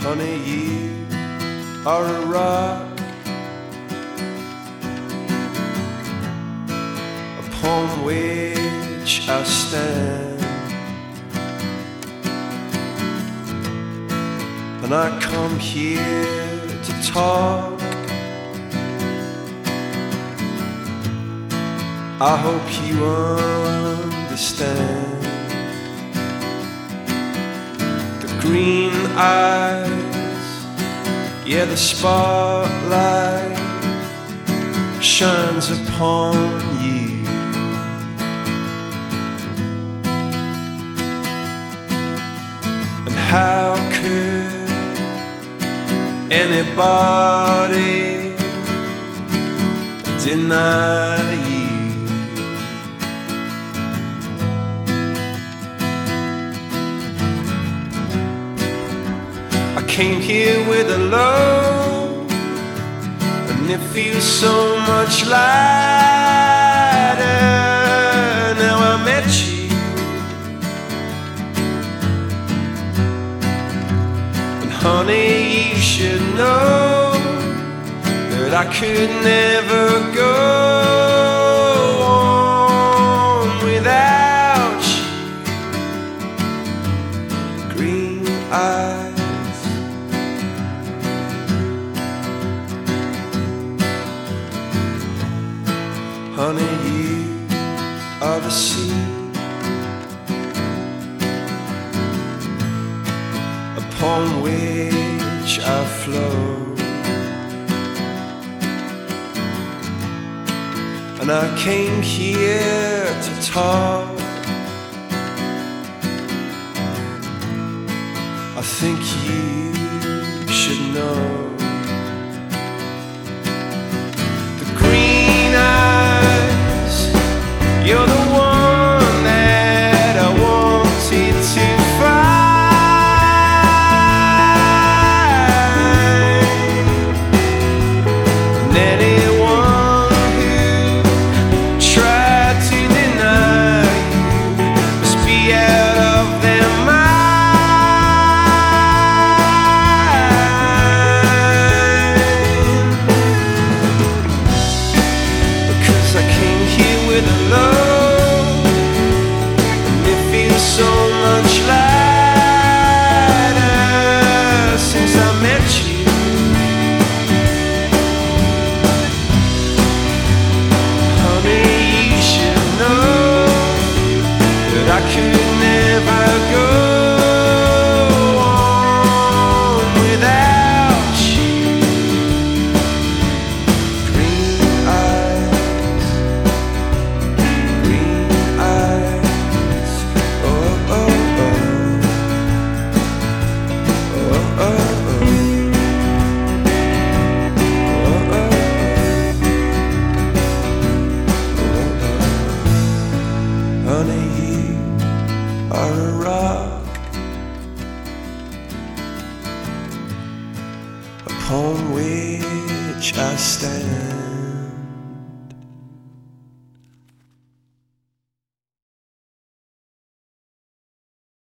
Honey, you are a rock upon which I stand, and I come here to talk. I hope you understand. The green eyes, yeah, the spotlight shines upon you. And how could anybody deny you? I came here with a load, and it feels so much lighter now I met you. And honey, you should know that I could never go on without you. Green eyes, honey, you are the sea upon which I flow, and I came here to talk. I think you should know. You're the one that I wanted to find, and anyone who tried to deny you must be out of their mind. Because I came here with a love so much lighter since I met you. Honey, you should know that I could never go on without you. Green eyes, green eyes. Honey, you are a rock upon which I stand.